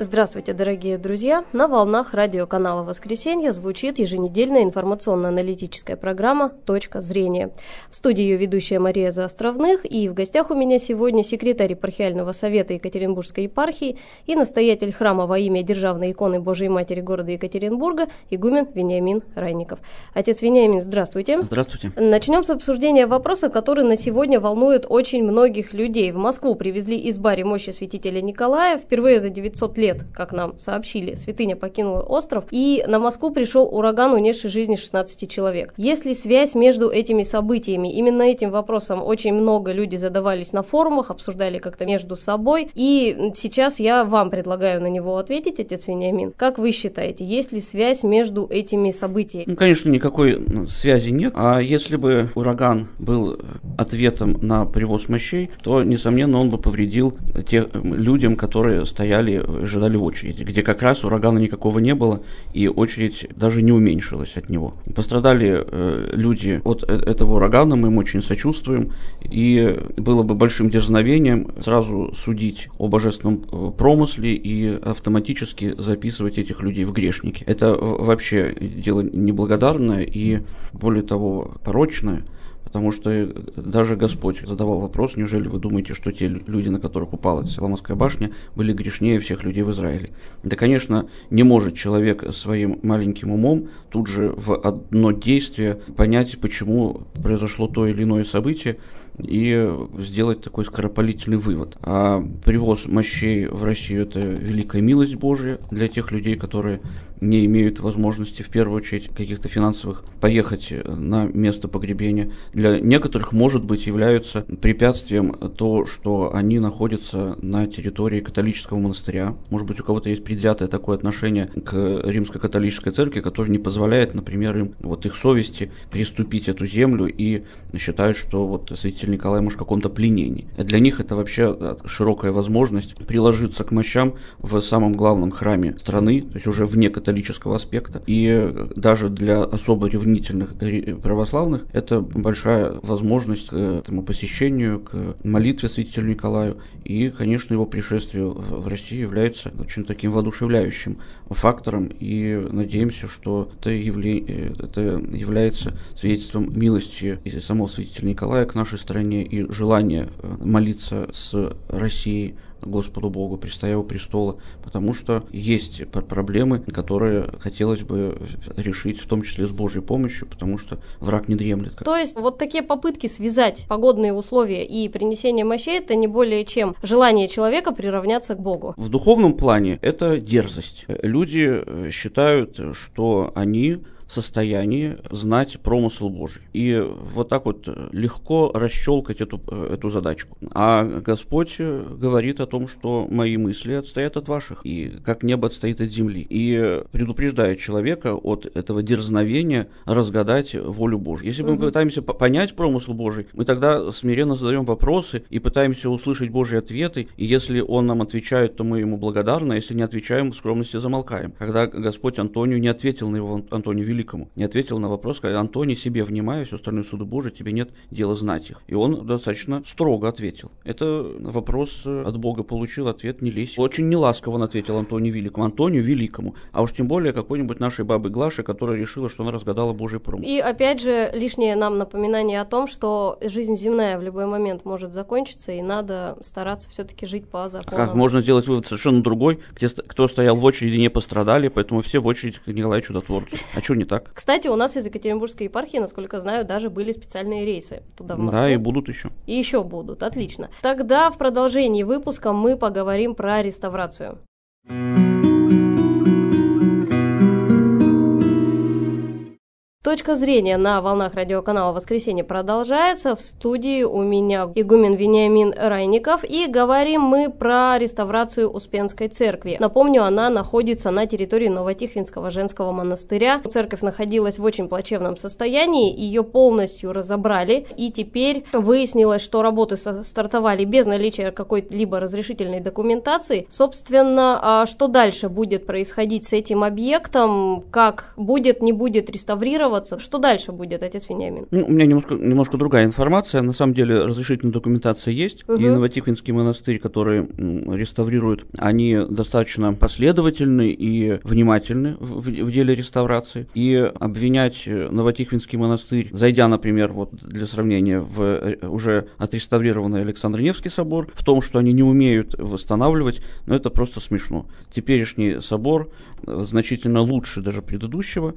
Здравствуйте, дорогие друзья! На волнах радиоканала «Воскресенье» звучит еженедельная информационно-аналитическая программа «Точка зрения». В студии ее ведущая Мария Заостровных, и в гостях у меня сегодня секретарь епархиального совета Екатеринбургской епархии и настоятель храма во имя Державной иконы Божией Матери города Екатеринбурга игумен Вениамин Райников. Отец Вениамин, здравствуйте! Здравствуйте! Начнем с обсуждения вопроса, который на сегодня волнует очень многих людей. В Москву привезли из Бари мощи святителя Николая. Впервые за 900 лет, как нам сообщили, святыня покинула остров, и на Москву пришел ураган, унесший жизни 16 человек. Есть ли связь между этими событиями? Именно этим вопросом очень много людей задавались на форумах, обсуждали как-то между собой, и сейчас я вам предлагаю на него ответить, отец Вениамин. Как вы считаете, есть ли связь между этими событиями? Конечно, никакой связи нет, а если бы ураган был ответом на привоз мощей, то, несомненно, он бы повредил тем людям, которые стояли, ждали в очереди, где как раз урагана никакого не было, и очередь даже не уменьшилась от него. Пострадали люди от этого урагана, мы им очень сочувствуем, и было бы большим дерзновением сразу судить о божественном промысле и автоматически записывать этих людей в грешники. Это вообще дело неблагодарное и, более того, порочное. Потому что даже Господь задавал вопрос: неужели вы думаете, что те люди, на которых упала Силомская башня, были грешнее всех людей в Израиле? Да, конечно, не может человек своим маленьким умом тут же в одно действие понять, почему произошло то или иное событие, и сделать такой скоропалительный вывод. А привоз мощей в Россию – это великая милость Божья для тех людей, которые не имеют возможности, в первую очередь, каких-то финансовых поехать на место погребения. Для некоторых, может быть, являются препятствием то, что они находятся на территории католического монастыря. Может быть, у кого-то есть предвзятое такое отношение к римско-католической церкви, которое не позволяет, например, им их совести приступить эту землю и считают, что святитель Николай, может, в каком-то пленении. Для них это вообще широкая возможность приложиться к мощам в самом главном храме страны, то есть уже вне католического аспекта. И даже для особо ревнительных православных это большая возможность к этому посещению, к молитве святителю Николаю. И, конечно, его пришествие в Россию является очень таким воодушевляющим фактором. И надеемся, что это является свидетельством милости и самого святителя Николая к нашей стране и желание молиться с Россией Господу Богу, престоя у престола, потому что есть проблемы, которые хотелось бы решить, в том числе с Божьей помощью, потому что враг не дремлет. То есть такие попытки связать погодные условия и принесение мощей – это не более чем желание человека приравняться к Богу? В духовном плане это дерзость. Люди считают, что они в состоянии знать промысл Божий. И так легко расщелкать эту задачку. А Господь говорит о том, что мои мысли отстоят от ваших, и как небо отстоит от земли. И предупреждает человека от этого дерзновения разгадать волю Божью. Если мы пытаемся понять промысл Божий, мы тогда смиренно задаем вопросы и пытаемся услышать Божьи ответы, и если Он нам отвечает, то мы Ему благодарны, а если не отвечаем, в скромности замолкаем. Когда Господь Антонию не ответил на его, Антонию Великому, не ответил на вопрос, когда Антоний себе внимая, все остальное суды Божие, тебе нет дела знать их. И он достаточно строго ответил. Это вопрос от Бога получил, ответ не лезь. Очень неласково он ответил Антонию Великому, а уж тем более какой-нибудь нашей бабы Глаше, которая решила, что она разгадала Божий промысел. И опять же, лишнее нам напоминание о том, что жизнь земная в любой момент может закончиться, и надо стараться все-таки жить по закону. Как можно сделать вывод совершенно другой, кто стоял в очереди, не пострадали, поэтому все в очередь к Николаю Чудотворцу. А что не так? Кстати, у нас из Екатеринбургской епархии, насколько знаю, даже были специальные рейсы туда, в Москву. Да, и будут еще. И еще будут, отлично. Тогда в продолжении выпуска мы поговорим про реставрацию. Точка зрения на волнах радиоканала «Воскресенье» продолжается. В студии у меня игумен Вениамин Райников, и говорим мы про реставрацию Успенской церкви. Напомню, она находится на территории Новотихвинского женского монастыря. Церковь находилась в очень плачевном состоянии, ее полностью разобрали, и теперь выяснилось, что работы стартовали без наличия какой-либо разрешительной документации. Собственно, что дальше будет происходить с этим объектом, как будет, не будет реставрирован, регистрироваться. Что дальше будет, отец Вениамин? У меня немножко другая информация. На самом деле разрешительная документация есть. И Новотихвинский монастырь, который реставрируют, они достаточно последовательны и внимательны в деле реставрации. И обвинять Новотихвинский монастырь, зайдя, например, вот для сравнения, в уже отреставрированный Александр Невский собор, в том, что они не умеют восстанавливать, это просто смешно. Теперешний собор значительно лучше даже предыдущего,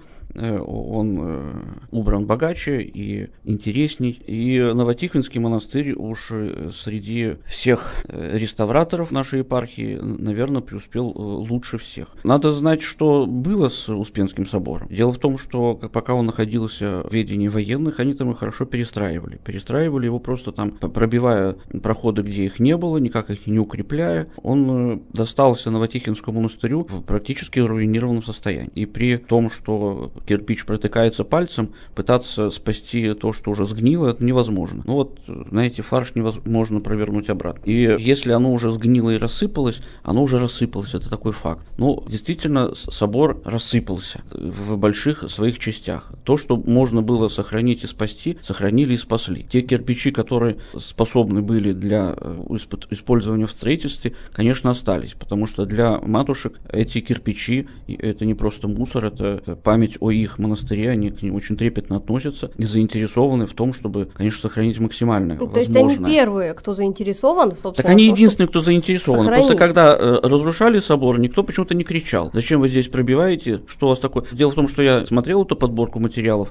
он убран богаче и интересней. И Новотихвинский монастырь уж среди всех реставраторов нашей епархии, наверное, преуспел лучше всех. Надо знать, что было с Успенским собором. Дело в том, что пока он находился в ведении военных, они там его хорошо перестраивали. Перестраивали его просто там, пробивая проходы, где их не было, никак их не укрепляя. Он достался Новотихвинскому монастырю в практически руинированном состоянии. И при том, что кирпич протыкается пальцем, пытаться спасти то, что уже сгнило, это невозможно. Ну вот, знаете, фарш невозможно провернуть обратно. И если оно уже сгнило и рассыпалось, оно уже рассыпалось, это такой факт. Ну, действительно, собор рассыпался в больших своих частях. То, что можно было сохранить и спасти, сохранили и спасли. Те кирпичи, которые способны были для использования в строительстве, конечно, остались, потому что для матушек эти кирпичи, это не просто мусор, это память о их монастыре, они к ним очень трепетно относятся и заинтересованы в том, чтобы, конечно, сохранить максимально возможное. То есть они первые, кто заинтересован, собственно. Так они единственные, кто заинтересован. Сохранить. Просто когда разрушали собор, никто почему-то не кричал. Зачем вы здесь пробиваете? Что у вас такое? Дело в том, что я смотрел эту подборку материалов,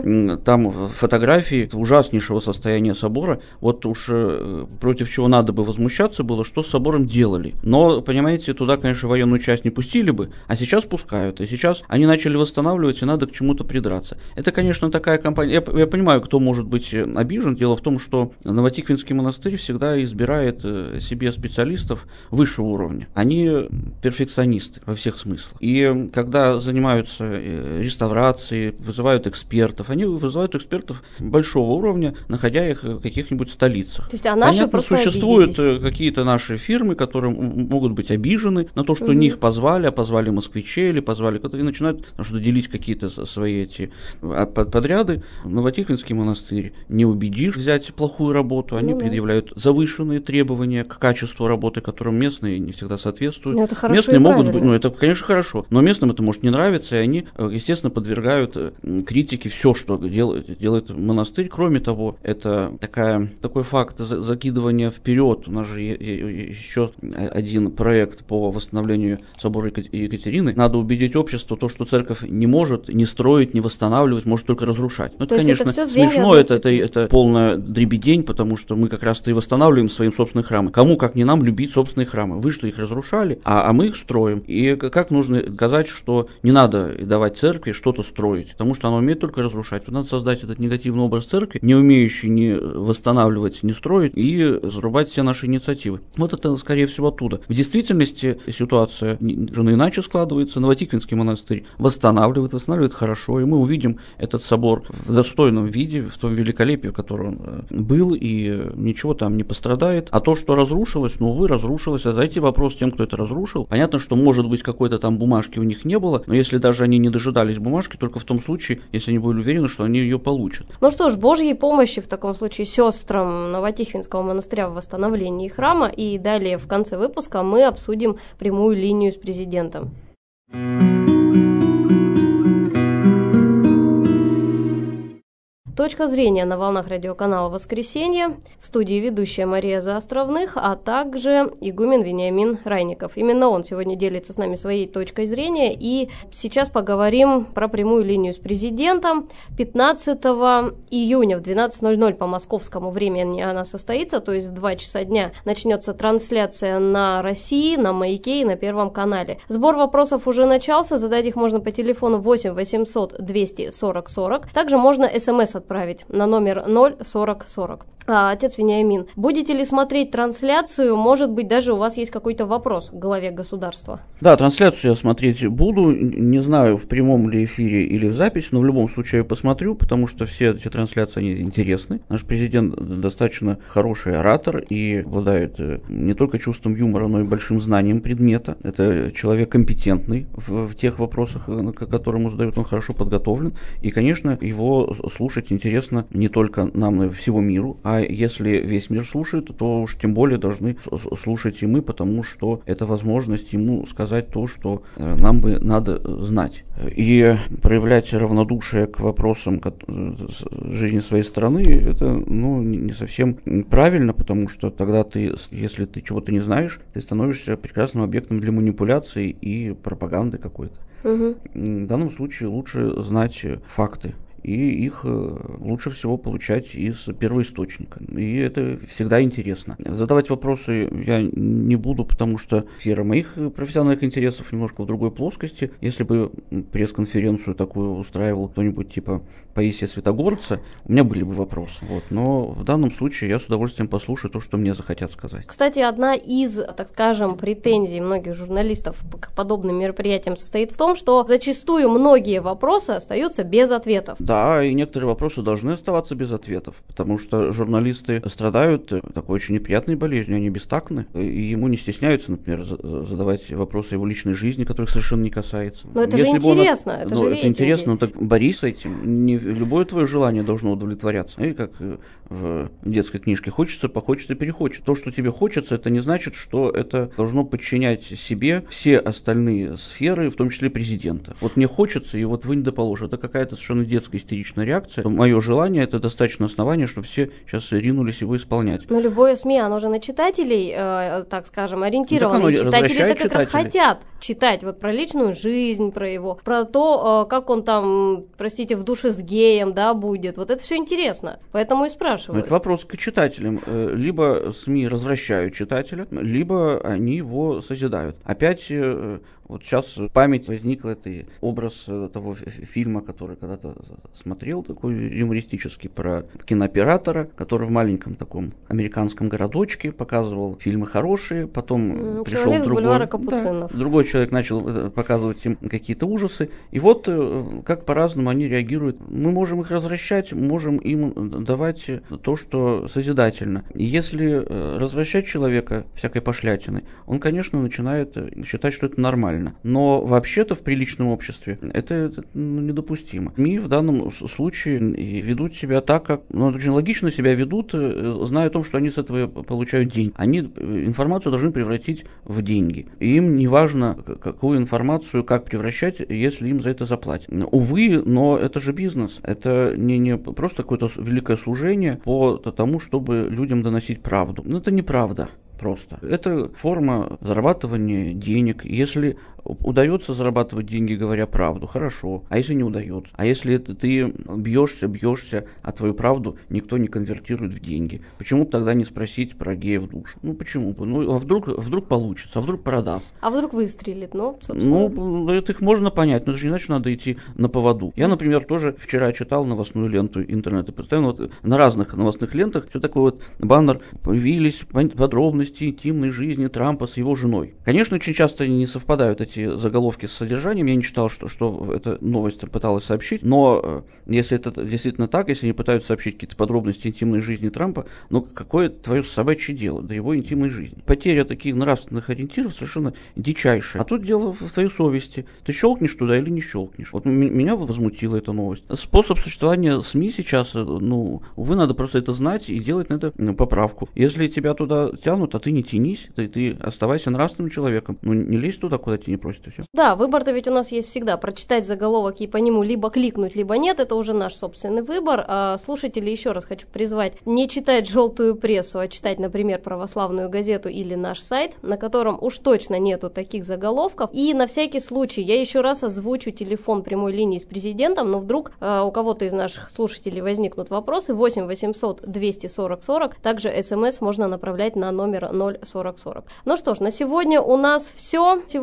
там фотографии ужаснейшего состояния собора. Вот уж против чего надо бы возмущаться было, что с собором делали. Но, понимаете, туда, конечно, военную часть не пустили бы, а сейчас пускают. И сейчас они начали восстанавливать, и надо к чему-то придраться. Это, конечно, такая компания. Я понимаю, кто может быть обижен. Дело в том, что Новотихвинский монастырь всегда избирает себе специалистов высшего уровня. Они перфекционисты во всех смыслах. И когда занимаются реставрацией, вызывают экспертов, они вызывают экспертов большого уровня, находя их в каких-нибудь столицах. То есть, а наши понятно, существуют какие-то наши фирмы, которые могут быть обижены на то, что них позвали, а позвали москвичей или позвали, и начинают делить какие-то свои эти подряды. Новотихвинский монастырь не убедишь взять плохую работу, они предъявляют завышенные требования к качеству работы, которым местные не всегда соответствуют. Это хорошо, местные могут быть, это, конечно, хорошо, но местным это может не нравиться, и они, естественно, подвергают критике все, что делает монастырь. Кроме того, это такой факт закидывания вперед. У нас же еще один проект по восстановлению собора Екатерины. Надо убедить общество, то, что церковь не может не строить, не восстанавливать, может только разрушать. Но это, конечно, это смешно, это полная дребедень, потому что мы как раз-то и восстанавливаем свои собственные храмы. Кому, как не нам, любить собственные храмы? Вы что, их разрушали, а мы их строим. И как нужно сказать, что не надо давать церкви что-то строить, потому что она умеет только разрушать. Надо создать этот негативный образ церкви, не умеющий ни восстанавливать, ни строить, и зарубать все наши инициативы. Вот это, скорее всего, оттуда. В действительности ситуация иначе складывается. Новотихвинский монастырь восстанавливает хорошо, и мы увидим этот собор в достойном виде, в том великолепии, в котором он был, и ничего там не пострадает. А то, что разрушилось, увы, разрушилось. А задайте вопрос тем, кто это разрушил. Понятно, что, может быть, какой-то там бумажки у них не было, но если даже они не дожидались бумажки, только в том случае, если они были уверены, что они ее получат. Ну что ж, Божьей помощи в таком случае сестрам Новотихвинского монастыря в восстановлении храма, и далее в конце выпуска мы обсудим прямую линию с президентом. Точка зрения на волнах радиоканала «Воскресенье». В студии ведущая Мария Заостровных, а также игумен Вениамин Райников. Именно он сегодня делится с нами своей точкой зрения. И сейчас поговорим про прямую линию с президентом. 15 июня в 12:00 по московскому времени она состоится, то есть в 2 часа дня начнется трансляция на России, на Маяке и на Первом канале. Сбор вопросов уже начался, задать их можно по телефону 8 800 240 40. Также можно СМС отправить на номер 04040. Отец Вениамин, будете ли смотреть трансляцию? Может быть, даже у вас есть какой-то вопрос к главе государства? Да, трансляцию я смотреть буду. Не знаю, в прямом ли эфире или в записи, но в любом случае я посмотрю, потому что все эти трансляции, они интересны. Наш президент достаточно хороший оратор и обладает не только чувством юмора, но и большим знанием предмета. Это человек компетентный в тех вопросах, которые ему задают, он хорошо подготовлен. И, конечно, его слушать интересно не только нам, но и всему миру. А если весь мир слушает, то уж тем более должны слушать и мы, потому что это возможность ему сказать то, что нам бы надо знать. И проявлять равнодушие к вопросам жизни своей страны, это не совсем правильно, потому что тогда если ты чего-то не знаешь, ты становишься прекрасным объектом для манипуляций и пропаганды какой-то. Угу. В данном случае лучше знать факты. И их лучше всего получать из первоисточника. И это всегда интересно. Задавать вопросы я не буду, потому что сфера моих профессиональных интересов немножко в другой плоскости. Если бы пресс-конференцию такую устраивал кто-нибудь типа Паисия Святогорца, у меня были бы вопросы. Но в данном случае я с удовольствием послушаю то, что мне захотят сказать. Кстати, одна из, так скажем, претензий многих журналистов к подобным мероприятиям состоит в том, что зачастую многие вопросы остаются без ответов. Да, и некоторые вопросы должны оставаться без ответов, потому что журналисты страдают такой очень неприятной болезнью, они бестактны, и ему не стесняются, например, задавать вопросы о его личной жизни, которых совершенно не касается. Но это же интересно, это же это интересно, но так борись с этим, не любое твое желание должно удовлетворяться. И как в детской книжке хочется, похочется, перехочет. То, что тебе хочется, это не значит, что это должно подчинять себе все остальные сферы, в том числе президента. Вот мне хочется, и вот вы не доположите. Это какая-то совершенно детская истеричная реакция. Мое желание — это достаточно основание, чтобы все сейчас ринулись его исполнять. Но любое СМИ, оно же на читателей, так скажем, ориентировано. И читатели-то как раз хотят читать вот про личную жизнь, про то, как он там, простите, в душе с геем, да, будет. Вот это все интересно. Поэтому и спрашивают. Это вопрос к читателям. Либо СМИ развращают читателя, либо они его созидают. Опять вот сейчас в память возник этот образ того фильма, который когда-то смотрел, такой юмористический, про кинооператора, который в маленьком таком американском городочке показывал фильмы хорошие, потом пришел другой человек, начал показывать им какие-то ужасы, и вот как по-разному они реагируют. Мы можем их развращать, можем им давать то, что созидательно. И если развращать человека всякой пошлятиной, он, конечно, начинает считать, что это нормально. Но вообще-то в приличном обществе это недопустимо. СМИ в данном случае ведут себя так, как очень логично себя ведут, зная о том, что они с этого получают деньги. Они информацию должны превратить в деньги. И им не важно, какую информацию, как превращать, если им за это заплатят. Увы, но это же бизнес. Это не просто какое-то великое служение по тому, чтобы людям доносить правду. Но это неправда. Просто. Это форма зарабатывания денег. Если удается зарабатывать деньги, говоря правду, хорошо. А если не удается? А если ты бьешься, а твою правду никто не конвертирует в деньги? Почему бы тогда не спросить про геев душ? Почему бы? А вдруг получится, а вдруг продаст? А вдруг выстрелит? Собственно. Это их можно понять, но это же не значит, что надо идти на поводу. Я, например, тоже вчера читал новостную ленту интернета. Постоянно на разных новостных лентах все такой баннер. Появились подробности интимной жизни Трампа с его женой. Конечно, очень часто не совпадают эти заголовки с содержанием. Я не читал, что эта новость пыталась сообщить, но если это действительно так, если они пытаются сообщить какие-то подробности интимной жизни Трампа, какое твое собачье дело до его интимной жизни? Потеря таких нравственных ориентиров совершенно дичайшая. А тут дело в твоей совести. Ты щелкнешь туда или не щелкнешь? Вот меня возмутила эта новость. Способ существования СМИ сейчас, увы, надо просто это знать и делать на это поправку. Если тебя туда тянут, а ты не тянись, ты оставайся нравственным человеком. Не лезь туда, куда тебя не просят, и все. Да, выбор-то ведь у нас есть всегда. Прочитать заголовок и по нему либо кликнуть, либо нет, это уже наш собственный выбор. А слушатели, еще раз хочу призвать, не читать желтую прессу, а читать, например, православную газету или наш сайт, на котором уж точно нету таких заголовков. И на всякий случай я еще раз озвучу телефон прямой линии с президентом, но вдруг у кого-то из наших слушателей возникнут вопросы. 8 800 240 40. Также смс можно направлять на номер 04040. Ну что ж, на сегодня у нас все. Сегодня своей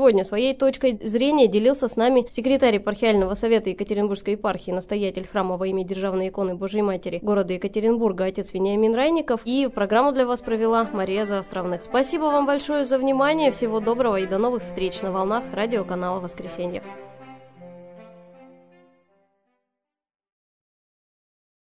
Своей точкой зрения делился с нами секретарь епархиального совета Екатеринбургской епархии, настоятель храма во имя Державной иконы Божией Матери города Екатеринбурга, отец Вениамин Райников. И программу для вас провела Мария Заостровных. Спасибо вам большое за внимание, всего доброго и до новых встреч на волнах радиоканала «Воскресенье».